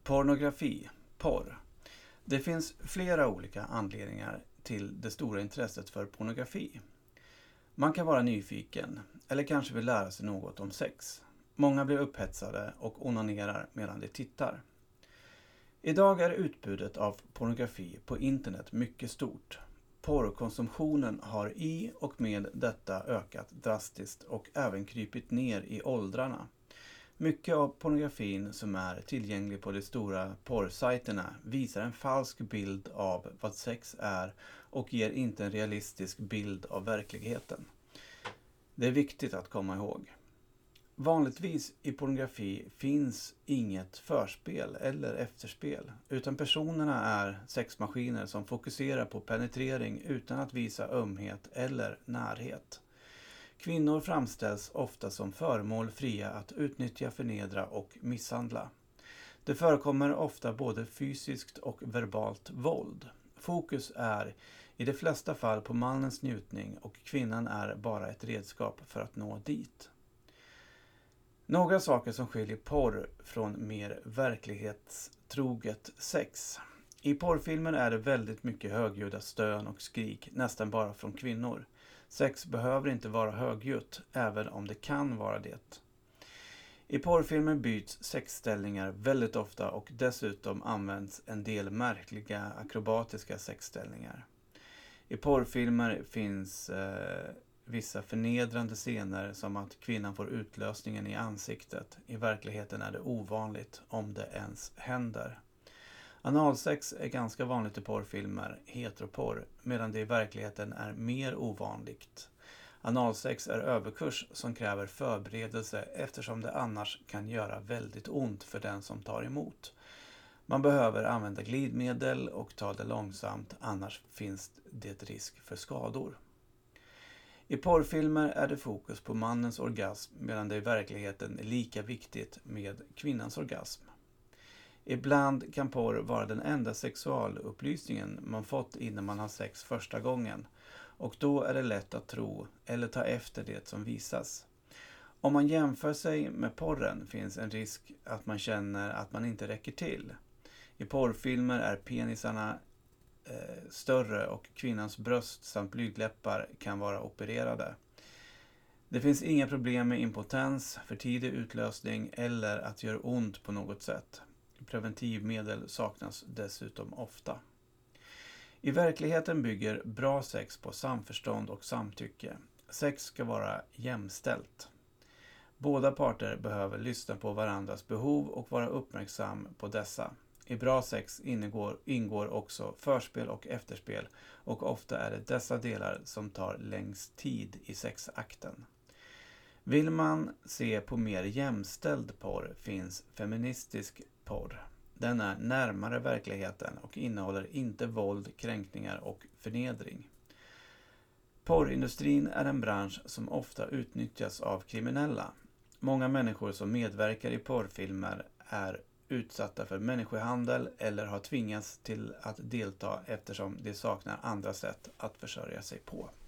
Pornografi, porr. Det finns flera olika anledningar till det stora intresset för pornografi. Man kan vara nyfiken eller kanske vill lära sig något om sex. Många blir upphetsade och onanerar medan de tittar. Idag är utbudet av pornografi på internet mycket stort. Porrkonsumtionen har i och med detta ökat drastiskt och även krypit ner i åldrarna. Mycket av pornografin som är tillgänglig på de stora porrsajterna visar en falsk bild av vad sex är och ger inte en realistisk bild av verkligheten. Det är viktigt att komma ihåg. Vanligtvis i pornografi finns inget förspel eller efterspel, utan personerna är sexmaskiner som fokuserar på penetrering utan att visa ömhet eller närhet. Kvinnor framställs ofta som föremål fria att utnyttja, förnedra och misshandla. Det förekommer ofta både fysiskt och verbalt våld. Fokus är i de flesta fall på mannens njutning och kvinnan är bara ett redskap för att nå dit. Några saker som skiljer porr från mer verklighetstroget sex. I porrfilmer är det väldigt mycket högljudda stön och skrik, nästan bara från kvinnor. Sex behöver inte vara högljutt, även om det kan vara det. I porrfilmer byts sexställningar väldigt ofta och dessutom används en del märkliga akrobatiska sexställningar. I porrfilmer finns vissa förnedrande scener som att kvinnan får utlösningen i ansiktet. I verkligheten är det ovanligt om det ens händer. Analsex är ganska vanligt i porrfilmer, heteroporr, medan det i verkligheten är mer ovanligt. Analsex är överkurs som kräver förberedelse eftersom det annars kan göra väldigt ont för den som tar emot. Man behöver använda glidmedel och ta det långsamt, annars finns det risk för skador. I porrfilmer är det fokus på mannens orgasm medan det i verkligheten är lika viktigt med kvinnans orgasm. Ibland kan porr vara den enda sexualupplysningen man fått innan man har sex första gången och då är det lätt att tro eller ta efter det som visas. Om man jämför sig med porren finns en risk att man känner att man inte räcker till. I porrfilmer är penisarna större och kvinnans bröst samt blygdläppar kan vara opererade. Det finns inga problem med impotens, för tidig utlösning eller att göra ont på något sätt. Preventivmedel saknas dessutom ofta. I verkligheten bygger bra sex på samförstånd och samtycke. Sex ska vara jämställt. Båda parter behöver lyssna på varandras behov och vara uppmärksam på dessa. I bra sex ingår också förspel och efterspel och ofta är det dessa delar som tar längst tid i sexakten. Vill man se på mer jämställd porr finns feministisk porr. Den är närmare verkligheten och innehåller inte våld, kränkningar och förnedring. Porrindustrin är en bransch som ofta utnyttjas av kriminella. Många människor som medverkar i porrfilmer är utsatta för människohandel eller har tvingats till att delta eftersom de saknar andra sätt att försörja sig på.